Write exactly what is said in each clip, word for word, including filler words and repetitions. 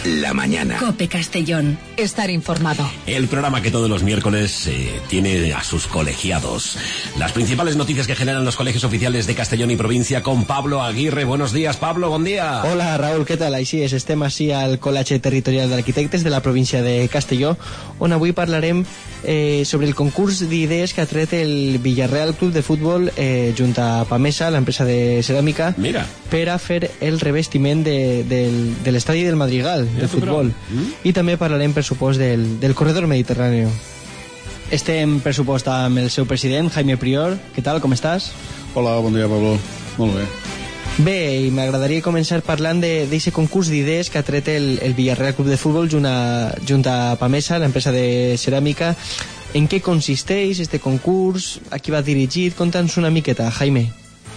la mañana. COPE Castellón. Estar informado. El programa que todos los miércoles eh, tiene a sus colegiados. Las principales noticias que generan los colegios oficiales de Castellón y provincia con Pablo Aguirre. Buenos días, Pablo, bon dia. Hola, Raúl, què tal? Així és, estem així al Col·legi Territorial d'Arquitectes de la província de Castelló, on avui parlarem eh, sobre el concurs d'idees que ha tret el Villarreal Club de Futbol eh, junt a Pamesa, l'empresa de ceràmica, Mira. per a fer el revestiment de, del, de l'estadi del Madrigal, de futbol. Mm? I també parlarem, per supost, del, del corredor mediterrani. Estem, per supost, amb el seu president, Jaime Prior. Què tal, com estàs? Hola, bon dia, Pablo. Molt bé. Bé, i m'agradaria començar parlant d'aquest concurs d'idees que ha tret el, el Villarreal Club de Futbol junt a, junt a Pamesa, l'empresa de ceràmica. En què consisteix este concurs? A qui va dirigit? Conta'ns una miqueta, Jaime.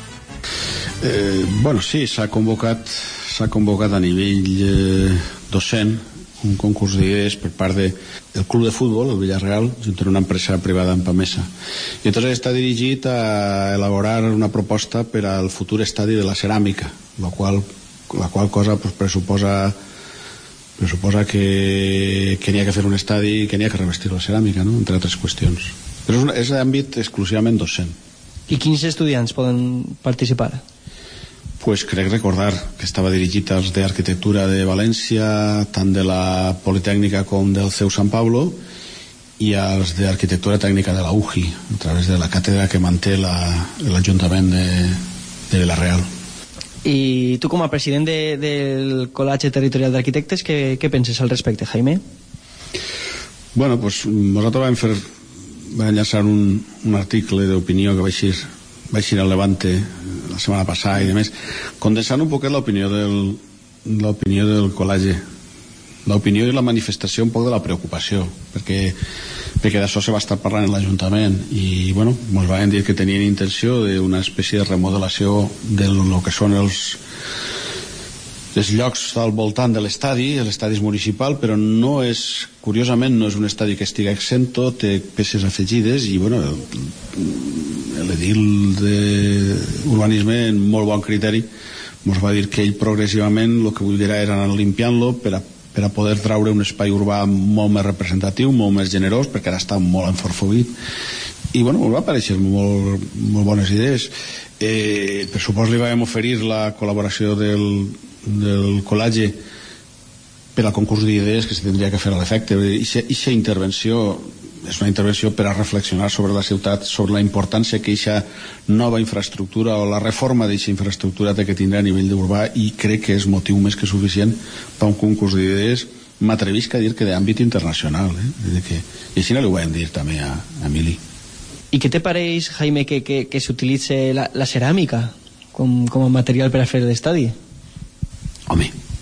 Eh, bueno, sí, s'ha convocat s'ha convocat a nivell eh, docent un concurs d'idees per part del de, Club de Futbol, el Villarreal, junt a una empresa privada en Pamesa. I entonces està dirigit a elaborar una proposta per al futur estadi de la ceràmica, la qual, la qual cosa pues, pressuposa pressuposa que, que n'hi ha que fer un estadi, que n'hi ha que revestir la ceràmica, no? Entre altres qüestions. Però és, un, és d'àmbit exclusivament docent. I quins estudiants poden participar? Pues crec recordar que estava dirigit als d'Arquitectura de València, tant de la Politècnica com del C E U Sant Pablo, i als d'Arquitectura Tècnica de la U J I, a través de la càtedra que manté l'Ajuntament de, de Villarreal. I tu, com a president de, del Col·legi Territorial d'Arquitectes, què, què penses al respecte, Jaime? Bueno, pues nosaltres vam fer vam llançar un, un article d'opinió que va eixir, va eixir al Levante la setmana passada i demés, condensant un poquet l'opinió del l'opinió del col·legi, l'opinió i la manifestació un poc de la preocupació, perquè, perquè d'això se va estar parlant en l'Ajuntament i bueno, ens van dir que tenien intenció d'una espècie de remodelació de lo que són els els llocs al voltant de l'estadi. L'estadi és municipal, però no és, curiosament, no és un estadi que estigui exento, té peces afegides i, bueno, l'edil d'urbanisme, en molt bon criteri, ens va dir que ell progressivament el que volia era anar limpiant-lo per a, per a poder traure un espai urbà molt més representatiu, molt més generós, perquè ara està molt enforfoguit. I, bueno, ens va aparèixer molt, molt bones idees. Eh, per supost li vam oferir la col·laboració del del col·legi per al concurs d'idees que se tindria que fer a l'efecte. I aquesta intervenció és una intervenció per a reflexionar sobre la ciutat, sobre la importància que aquesta nova infraestructura o la reforma d'aquesta infraestructura té que tindre a nivell urbà, i crec que és motiu més que suficient per a un concurs d'idees, m'atrevisc a dir que d'àmbit internacional, eh? que, i així no li ho vam dir també a, a Emili. I què te pareix, Jaime, que, que, que s'utilitzi la, la ceràmica com, com a material per a fer l'estadi? Home,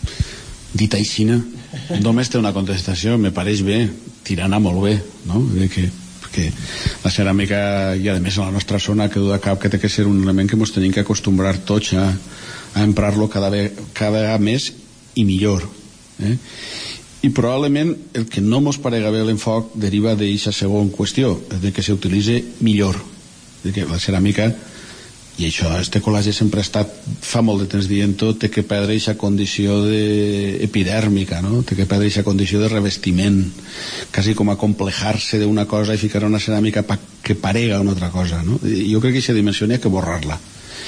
dit així, només té una contestació, me pareix bé, tirant a molt bé, no? Que, que la ceràmica, i a més a la nostra zona, que duda cap que té que ser un element que ens tenim que acostumbrar tots a, a emprar-lo cada, cada vegada més i millor. Eh? I probablement el que no ens parega bé l'enfoc deriva d'aquesta segona qüestió, és de que s'utilitzi millor, de que la ceràmica, i això, este col·legi sempre ha estat, fa molt de temps dient tot, té que perdre aquesta condició de epidèrmica, no? Té que perdre aquesta condició de revestiment, quasi com a complejar-se d'una cosa i ficar una ceràmica pa, que parega una altra cosa, no? I jo crec que aquesta dimensió n'hi ha que borrar-la.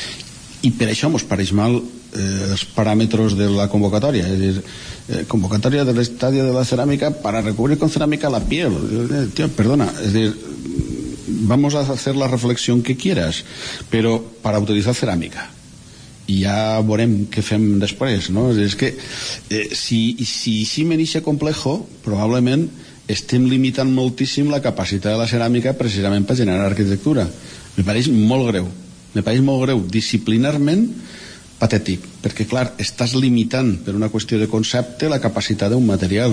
I per això ens pareix mal eh, els paràmetres de la convocatòria, és dir, eh, convocatòria de l'estadi de la ceràmica para recubrir con ceràmica la piel. Eh, tío, perdona, és dir, vamos a hacer la reflexión que quieras, pero para utilizar cerámica. I ja veurem què fem després, no? És que eh, si, si si me n'ixe complejo, probablement estem limitant moltíssim la capacitat de la ceràmica precisament per generar arquitectura. Me pareix molt greu, me pareix molt greu, disciplinarment patètic, perquè clar, estàs limitant per una qüestió de concepte la capacitat d'un material,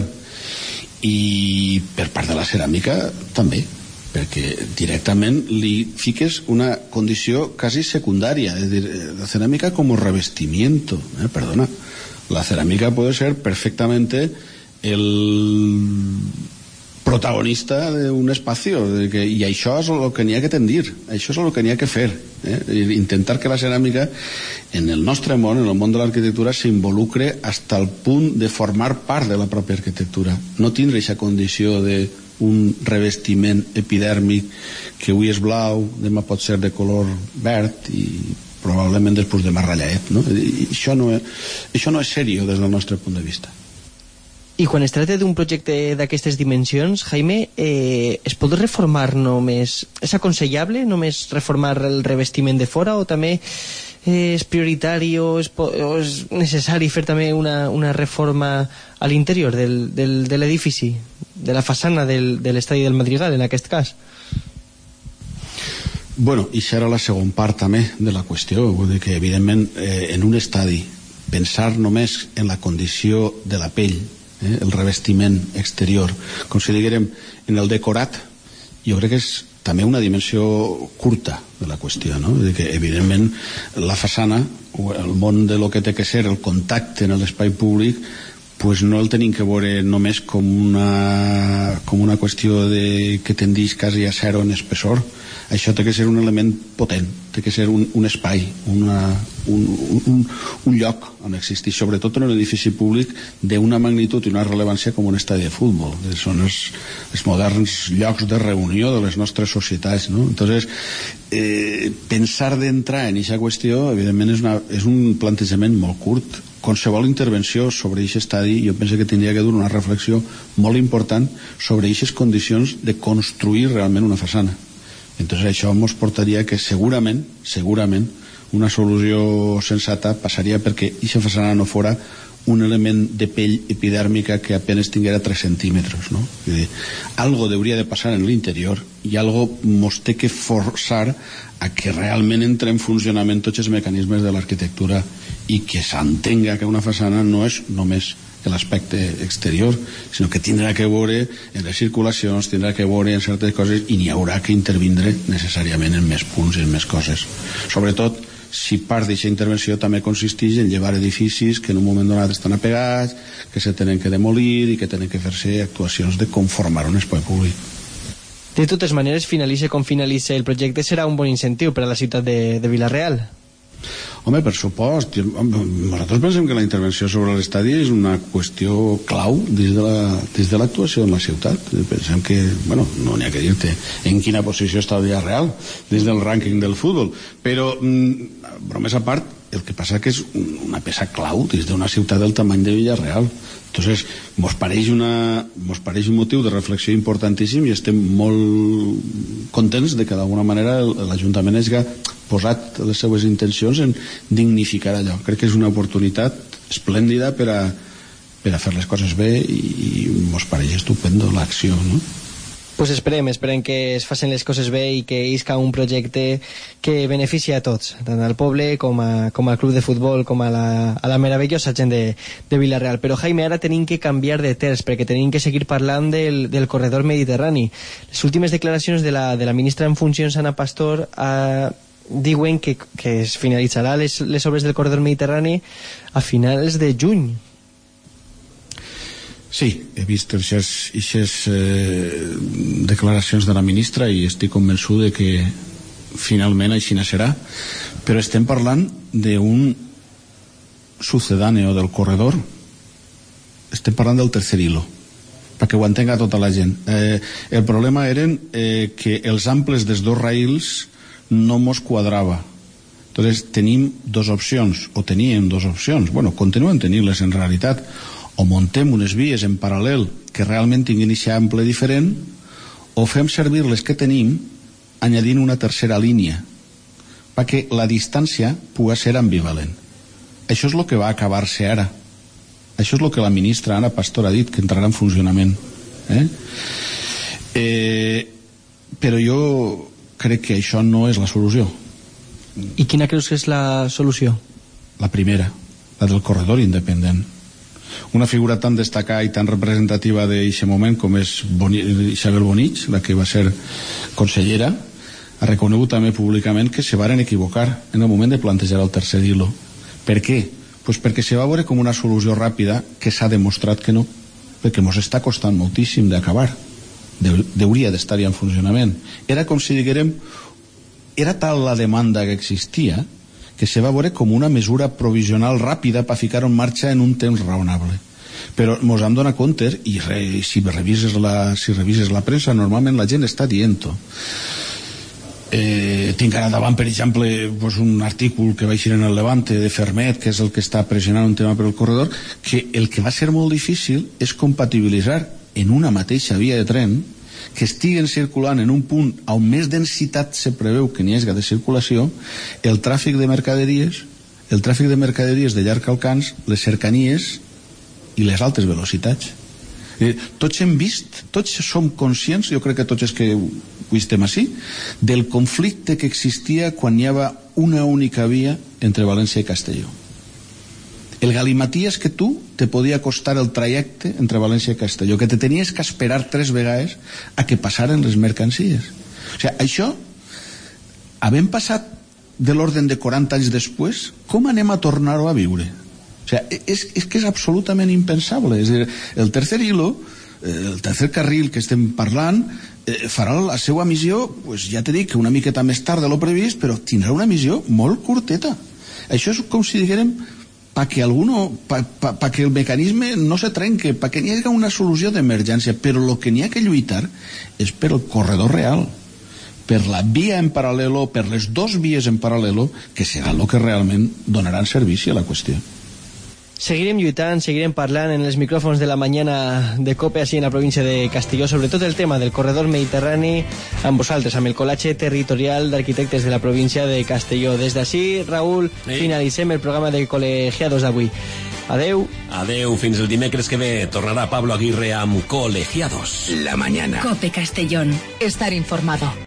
i per part de la ceràmica també, perquè directament li fiques una condició quasi secundària, és dir, la ceràmica com un revestimiento, eh? Perdona, la ceràmica puede ser perfectamente el protagonista d'un espacio de que, i això és el que n'hi ha que tendir, això és el que n'hi ha que fer, eh? Intentar que la ceràmica en el nostre món, en el món de l'arquitectura, s'involucre fins al punt de formar part de la pròpia arquitectura, no tindre aquesta condició de un revestiment epidèrmic que avui és blau, demà pot ser de color verd i probablement després demà ratllat, no? I això no és, això no és seriós des del nostre punt de vista. I quan es tracta d'un projecte d'aquestes dimensions, Jaime, eh, es pot reformar només? És aconsellable només reformar el revestiment de fora o també eh, és prioritari o és, o és necessari fer també una, una reforma a l'interior del, del, de l'edifici, de la façana del, de l'estadi del Madrigal, en aquest cas? Bueno, i això era la segona part també de la qüestió, vull dir que evidentment eh, en un estadi pensar només en la condició de la pell, eh, el revestiment exterior, com si diguérem en el decorat, jo crec que és també una dimensió curta de la qüestió, no? Vull dir que evidentment la façana o el món de lo que té que ser el contacte en l'espai públic, pues no el tenim que veure només com una, com una qüestió de, que tendeix quasi a zero en espessor. Això té que ser un element potent, té que ser un, un espai, una, un, un, un lloc on existeix, sobretot en un edifici públic d'una magnitud i una rellevància com un estadi de futbol. Són els, els moderns llocs de reunió de les nostres societats, no? Entonces, eh, pensar d'entrar en aquesta qüestió, evidentment, és, una, és un plantejament molt curt. Qualsevol intervenció sobre aquest estadi jo penso que tindria que dur una reflexió molt important sobre aquestes condicions de construir realment una façana. Entonces això ens portaria que segurament segurament una solució sensata passaria perquè aquesta façana no fora un element de pell epidèrmica que apenas tinguera tres centímetres, no? És dir, algo hauria de passar en l'interior i algo mos té que forçar a que realment entre en funcionament tots els mecanismes de l'arquitectura i que s'entenga que una façana no és només l'aspecte exterior, sinó que tindrà que veure en les circulacions, tindrà que veure en certes coses i n'hi haurà que intervindre necessàriament en més punts i en més coses. Sobretot si part d'aquesta intervenció també consisteix en llevar edificis que en un moment donat estan apegats, que se tenen que demolir i que tenen que fer-se actuacions de conformar un espai públic. De totes maneres, finalitza com finalitza el projecte, serà un bon incentiu per a la ciutat de, de Vila-real. Home, per supost, nosaltres pensem que la intervenció sobre l'estadi és una qüestió clau des de l'actuació en la ciutat. Pensem que, bueno, no n'hi ha que dir-te en quina posició està el Villarreal des del rànquing del futbol, però bromes a part, el que passa que és una peça clau des d'una ciutat del tamany de Villarreal. Entonces, mos pareix, una, mos pareix un motiu de reflexió importantíssim i estem molt contents de que d'alguna manera l'Ajuntament hagi posat les seues intencions en dignificar allò. Crec que és una oportunitat esplèndida per a, per a fer les coses bé i, i mos pareix estupendo l'acció, no? Pues esperem, esperem que es facin les coses bé i que isca un projecte que beneficia a tots, tant al poble com, a, com al club de futbol, com a la, a la meravellosa gent de, de Vila-real. Però, Jaime, ara tenim que canviar de terç, perquè tenim que seguir parlant del, del corredor mediterrani. Les últimes declaracions de la, de la ministra en funcions, Ana Pastor, eh, diuen que, que es finalitzarà les, les obres del corredor mediterrani a finals de juny. Sí, he vist aquestes eh, declaracions de la ministra i estic convençut de que finalment així serà, però estem parlant d'un sucedáneo del corredor, estem parlant del tercer hilo, perquè ho entenga tota la gent. Eh, el problema eren eh, que els amples dels dos raïls no mos quadrava. Entonces tenim dos opcions, o teníem dos opcions, bueno, continuen tenint-les en realitat, o montem unes vies en paral·lel que realment tinguin aquest ample diferent, o fem servir les que tenim añadint una tercera línia perquè la distància pugui ser ambivalent. Això és el que va acabar-se ara. Això és el que la ministra Ana Pastor ha dit que entrarà en funcionament. Eh? Eh, però jo crec que això no és la solució. I quina creus que és la solució? La primera, la del corredor independent. Una figura tan destacada i tan representativa d'aquest moment com és Boni, Isabel Bonich, la que va ser consellera, ha reconegut també públicament que se varen equivocar en el moment de plantejar el tercer hilo. Per què? Pues perquè se va veure com una solució ràpida que s'ha demostrat que no, perquè ens està costant moltíssim d'acabar. Deu, deuria d'estar ja en funcionament. Era com si diguérem, era tal la demanda que existia que se va veure com una mesura provisional ràpida per ficar-ho en marxa en un temps raonable. Però mos hem donat compte, i re, si revises la, si revises la premsa, normalment la gent està dient-ho. Eh, tinc ara davant, per exemple, pues un artícul que va eixir en el Levante de Fermet, que és el que està pressionant un tema per el corredor, que el que va ser molt difícil és compatibilitzar en una mateixa via de tren que estiguen circulant en un punt on més densitat se preveu que n'hi hagi de circulació, el tràfic de mercaderies, el tràfic de mercaderies de llarg alcance, les cercanies i les altes velocitats. Eh, tots hem vist, tots som conscients, jo crec que tots els que avui estem així, del conflicte que existia quan hi havia una única via entre València i Castelló. El galimaties que tu te podia costar el trajecte entre València i Castelló, que te tenies que esperar tres vegades a que passaren les mercancies. O sigui, això, havent passat de l'orden de quaranta anys després, com anem a tornar-ho a viure? O sigui, és, és que és absolutament impensable. És a dir, el tercer hilo, el tercer carril que estem parlant, eh, farà la seva missió, pues ja t'he dit que una miqueta més tard de lo previst, però tindrà una missió molt curteta. Això és com si diguérem perquè alguno, pa, pa, pa que el mecanisme no se trenque, perquè n'hi hagi una solució d'emergència, però el que n'hi ha que lluitar és per el corredor real, per la via en paral·lelo, per les dos vies en paral·lelo, que serà el que realment donaran servici a la qüestió. Seguirem lluitant, seguirem parlant en els micròfons de la mañana de COPE així en la província de Castelló, sobretot el tema del corredor mediterrani amb vosaltres, amb el col·latge territorial d'arquitectes de la província de Castelló. Des d'ací, Raül, sí. Finalitzem el programa de col·legiados d'avui. Adeu. Adeu, fins el dimecres que ve tornarà Pablo Aguirre amb Colegiados. La mañana. COPE Castellón. Estar informado.